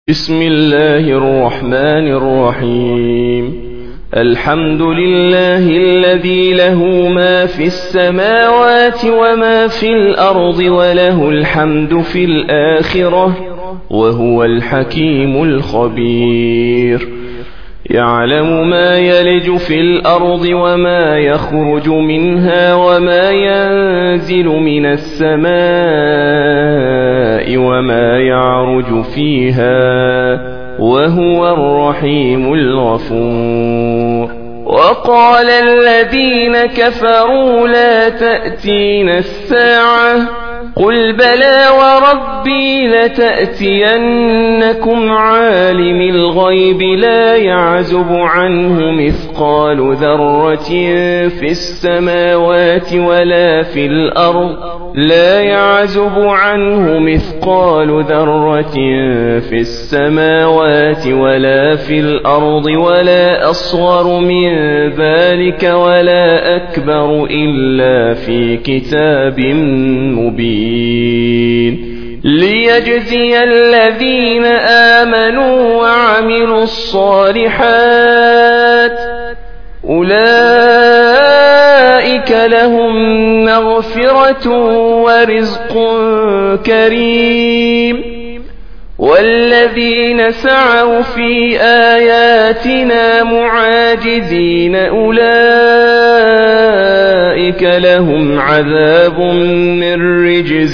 بسم الله الرحمن الرحيم. الحمد لله الذي له ما في السماوات وما في الأرض وله الحمد في الآخرة وهو الحكيم الخبير. يعلم ما يلج في الأرض وما يخرج منها وما ينزل من السماء وما يعرج فيها وهو الرحيم الغفور. وقال الذين كفروا لا تأتينا الساعة قل بلى وربي لتأتينكم عالم الغيب لا يعزب عنه مثقال ذرة في السماوات ولا في الأرض لا يعزب عنه مثقال ذرة في السماوات ولا في الأرض ولا أصغر من ذلك ولا أكبر إلا في كتاب مبين ليجزي الذين آمنوا وعملوا الصالحات أولئك لهم مغفرة ورزق كريم. والذين سعوا في آياتنا معاجزين أولئك لهم عذاب من رجز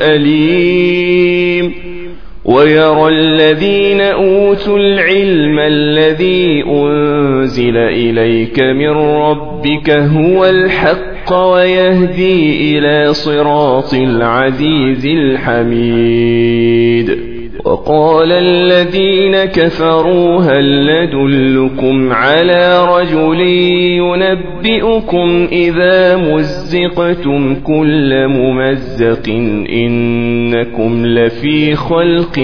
أليم. ويرى الذين أوتوا العلم الذي أنزل إليك من ربك هو الحق ويهدي إلى صراط العزيز الحميد. وقال الذين كفروا هل ندلكم على رجل ينبئكم إذا مزقتم كل ممزق إنكم لفي خلق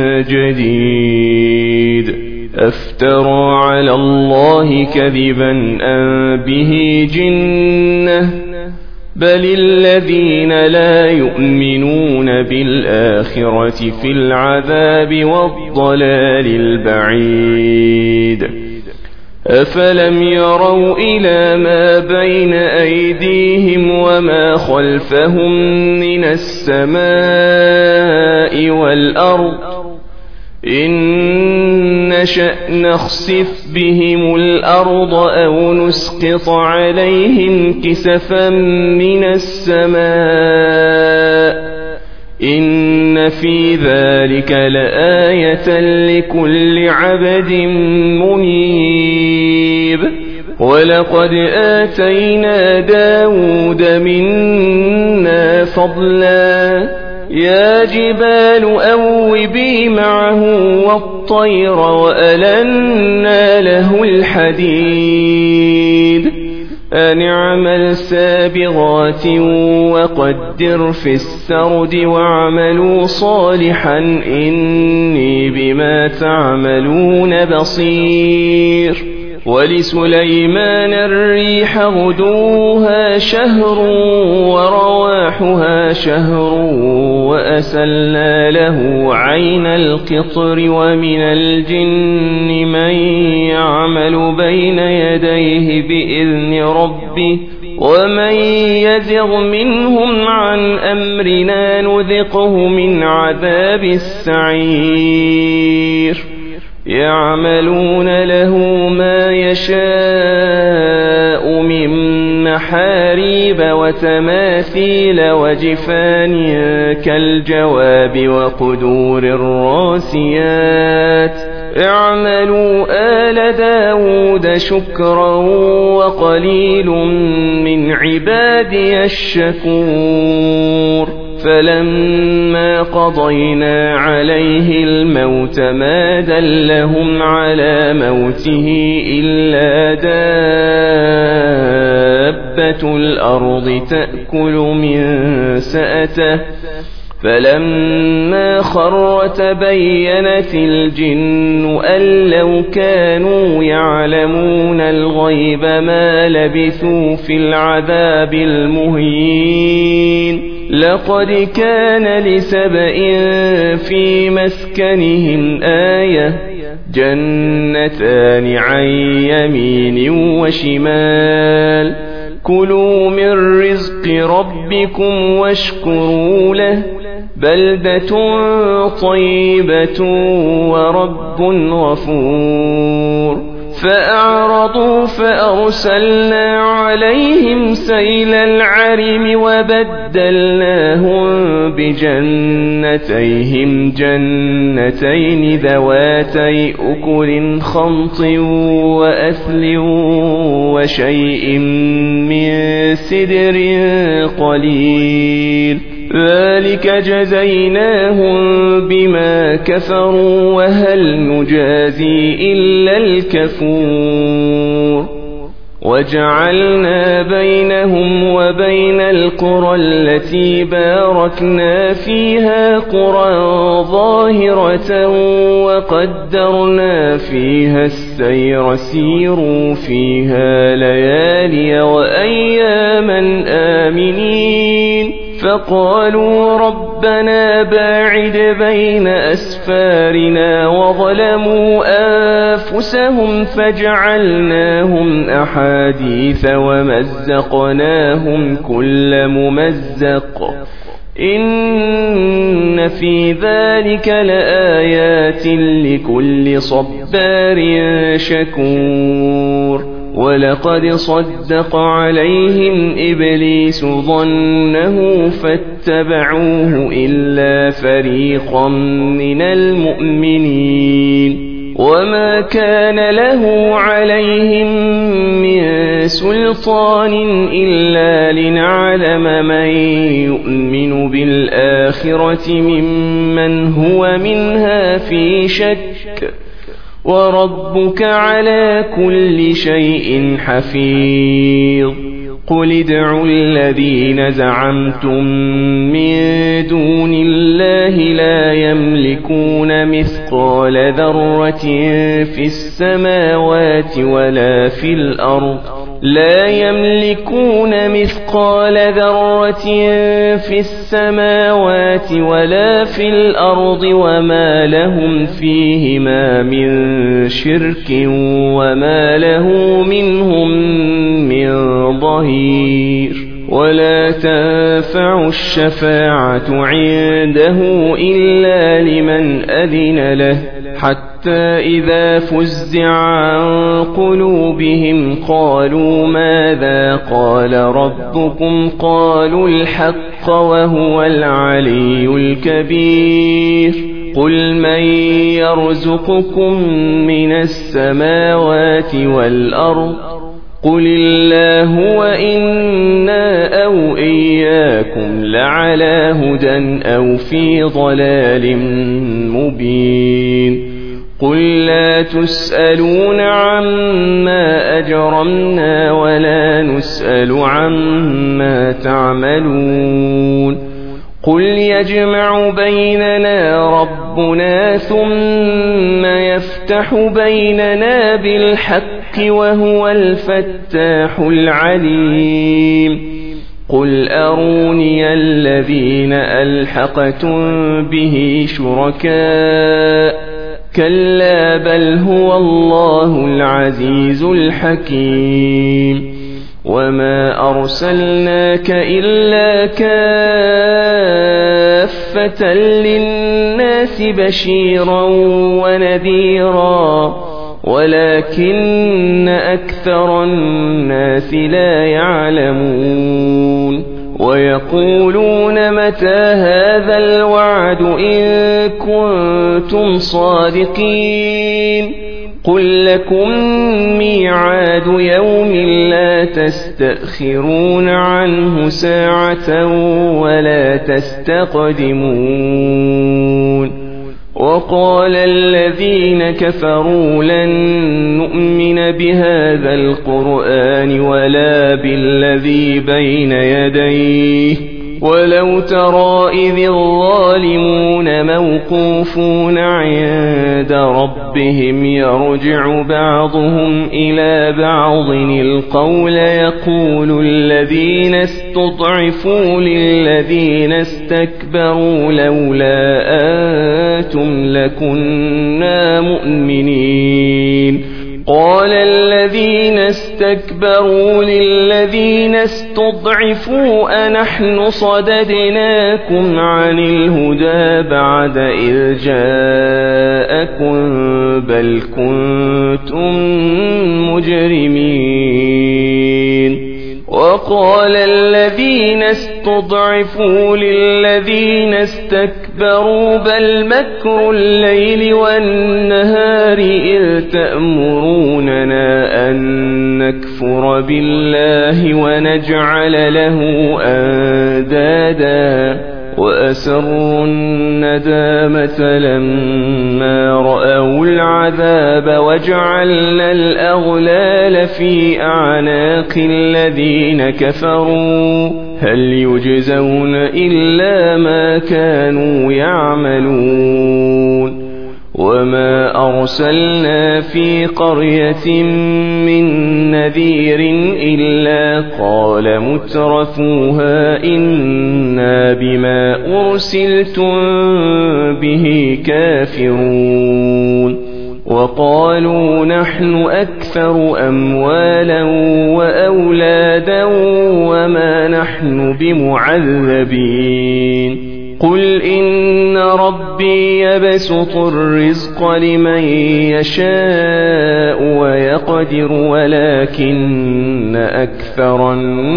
جديد أفترى على الله كذبا أم به جنة بل الذين لا يؤمنون بالآخرة في العذاب والضلال البعيد. أفلم يروا إلى ما بين أيديهم وما خلفهم من السماء والأرض إن نشأ نخسف بهم الأرض أو نسقط عليهم كسفا من السماء إن في ذلك لآية لكل عبد منيب. ولقد آتينا داود منا فضلا يا جبال أوبي معه والطير وألنا له الحديد أن اعمل سابغات وقدر في السرد واعملوا صالحا إني بما تعملون بصير. ولسليمان الريح غدوها شهر ورواحها شهر وأسلنا له عين القطر ومن الجن من يعمل بين يديه بإذن ربه ومن يزغ منهم عن أمرنا نذقه من عذاب السعير. يعملون له ما يشاء من محاريب وتماثيل وجفان كالجواب وقدور الراسيات اعملوا آل داود شكرا وقليل من عبادي الشكور. فلما قضينا عليه الموت ما دلهم على موته إلا دابة الأرض تأكل من سأته فلما خر تبينت الجن أن لو كانوا يعلمون الغيب ما لبثوا في العذاب المهين لقد كان لسبإ في مسكنهم آية جنتان عن يمين وشمال كلوا من رزق ربكم واشكروا له بلدة طيبة ورب غفور فأعرضوا فأرسلنا عليهم سيل العرم وبدلناهم بجنتيهم جنتين ذواتي أكل خمط وأثل وشيء من سدر قليل ذلك جزيناهم بما كفروا وهل نجازي إلا الكفور وجعلنا بينهم وبين القرى التي باركنا فيها قرى ظاهرة وقدرنا فيها السير سيروا فيها ليالي وأياما آمنين فقالوا ربنا باعد بين أسفارنا وظلموا أنفسهم فجعلناهم أحاديث ومزقناهم كل ممزق إن في ذلك لآيات لكل صبار شكور ولقد صدق عليهم إبليس ظنه فاتبعوه إلا فريقا من المؤمنين وما كان له عليهم من سلطان إلا لنعلم من يؤمن بالآخرة ممن هو منها في شك وربك على كل شيء حفيظ قل ادعوا الذين زعمتم من دون الله لا يملكون مثقال ذرة في السماوات ولا في الأرض لا يملكون مثقال ذرة في السماوات ولا في الأرض وما لهم فيهما من شرك وما له منهم من ظهير ولا تنفع الشفاعة عنده إلا لمن أذن له حتى إذا فزع عن قلوبهم قالوا ماذا قال ربكم قالوا الحق وهو العلي الكبير قل من يرزقكم من السماوات والأرض قل الله وإنا أو إياكم لعلى هدى أو في ضلال مبين قل لا تسألون عما أجرمنا ولا نسأل عما تعملون قل يجمع بيننا ربنا ثم يفتح بيننا بالحق وهو الفتاح العليم قل أروني الذين ألحقتم به شركاء كلا بل هو الله العزيز الحكيم وما أرسلناك إلا كافة للناس بشيرا ونذيرا ولكن أكثر الناس لا يعلمون ويقولون متى هذا الوعد إن كنتم صادقين قل لكم ميعاد يوم لا تستأخرون عنه ساعة ولا تستقدمون وقال الذين كفروا لن نؤمن بهذا القرآن ولا بالذي بين يديه ولو ترى إذ الظالمون موقوفون عند ربهم يرجع بعضهم إلى بعض القول يقول الذين استضعفوا للذين استكبروا لولا أنتم لكنا مؤمنين قال الذين استكبروا للذين استضعفوا أنحن صددناكم عن الهدى بعد إذ جاءكم بل كنتم مجرمين وقال الذين استضعفوا للذين استكبروا بل مكر الليل والنهار إذ تأمروننا أن نكفر بالله ونجعل له أندادا وأسروا الندامة لما رأوا العذاب وجعلنا الأغلال في أعناق الذين كفروا هل يجزون إلا ما كانوا يعملون وما أرسلنا في قرية من نذير إلا قال مترفوها إنا بما أرسلتم به كافرون وقالوا نحن أكثر أموالا وأولادا وما نحن بمعذبين قل إن ربي يبسط الرزق لمن يشاء ويقدر ولكن أكثر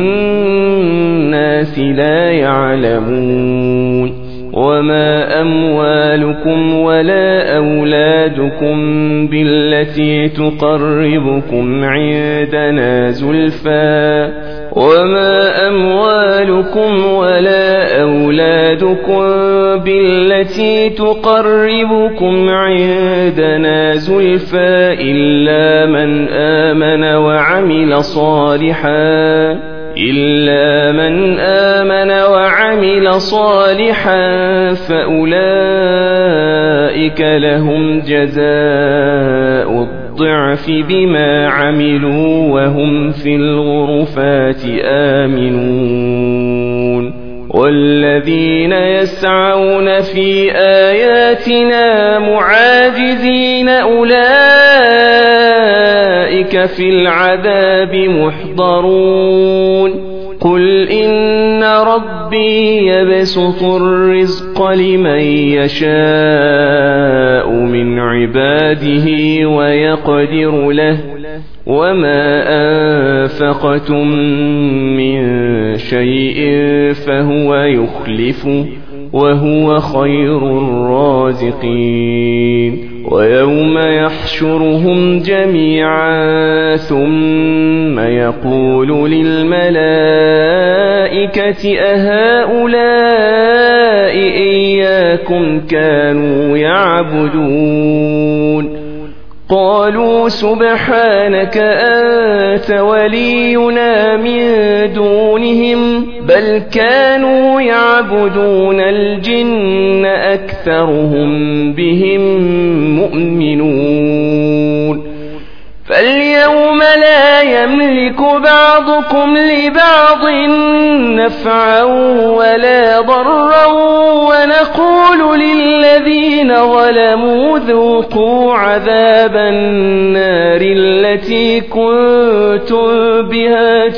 الناس لا يعلمون وما أموالكم ولا أولادكم بالتي تقربكم عندنا زلفى وما أموالكم ولا أولادكم بالتي تقربكم عندنا زلفى إلا من آمن وعمل صالحا فأولئك لهم جزاء الضعف بما عملوا وهم في الغرفات آمنون والذين يسعون في آياتنا معاجزين أولئك في العذاب محضرون قل إن ربي يبسط الرزق لمن يشاء من عباده ويقدر له وما أنفقتم من شيء فهو يخلفه وهو خير الرازقين ويوم يحشرهم جميعا ثم يقول للملائكة أهؤلاء إياكم كانوا يعبدون قالوا سبحانك أنت ولينا من دونهم بل كانوا يعبدون الجن أكثرهم بهم مؤمنون فاليوم لا يملك بعضكم لبعض نفعا ولا ضرا ونقول للذين ظلموا ذوقوا عذاب النار التي كنتم بها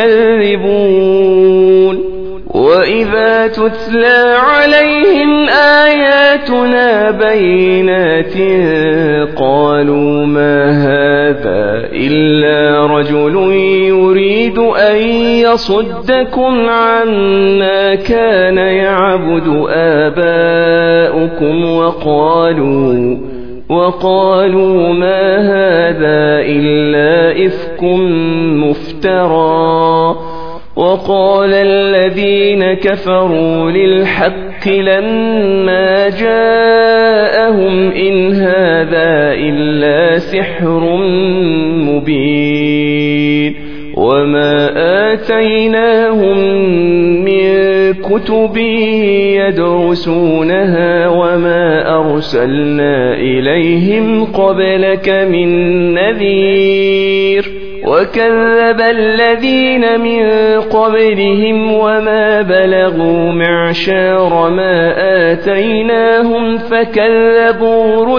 تكذبون وإذا تتلى عليهم آياتنا بينات قالوا ما هذا إلا رجل يريد أن يصدكم عما كان يعبد آباؤكم وقالوا ما هذا إلا إفك مفترى وقال الذين كفروا للحق لما جاءهم إن هذا إلا سحر مبين وما آتيناهم من الكتب يدرسونها وما أرسلنا إليهم قبلك من نذير وكذب الذين من قبلهم وما بلغوا معشار ما آتيناهم فكذبوا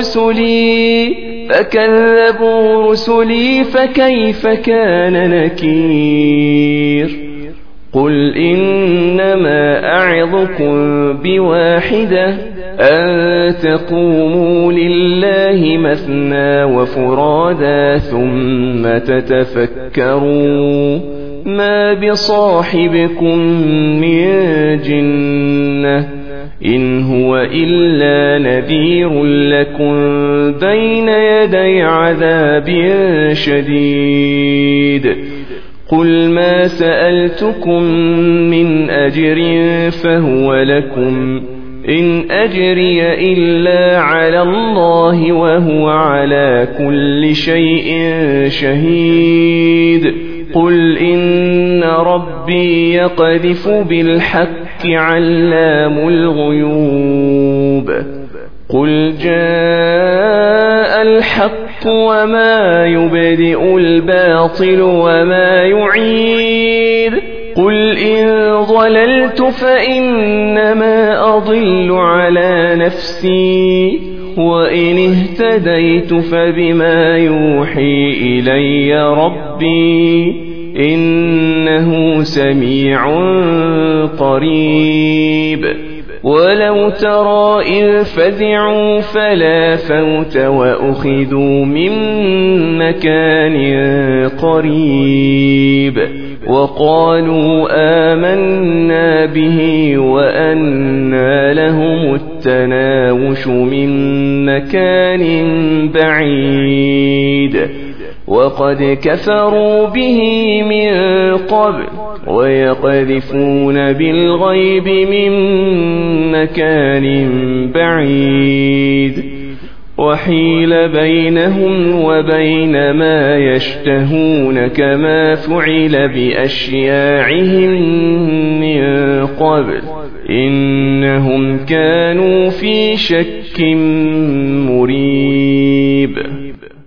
رسلي فكيف كان نكير قل إنما أعظكم بواحدة أن تقوموا لله مثنى وفرادا ثم تتفكروا ما بصاحبكم من جنة إن هو إلا نذير لكم بين يدي عذاب شديد قل ما سألتكم من أجر فهو لكم إن أجري إلا على الله وهو على كل شيء شهيد قل إن ربي يقذف بالحق علام الغيوب قل جاء الحق وما يبدئ الباطل وما يعيد قل إن ضللت فإنما أضل على نفسي وإن اهتديت فبما يوحي إلي ربي إنه سميع قريب ولو ترى إذ فزعوا فلا فوت وأخذوا من مكان قريب وقالوا آمنا به وأنى لهم التناوش من مكان بعيد وقد كفروا به من قبل ويقذفون بالغيب من مكان بعيد وحيل بينهم وبين ما يشتهون كما فعل بأشياعهم من قبل إنهم كانوا في شك مريب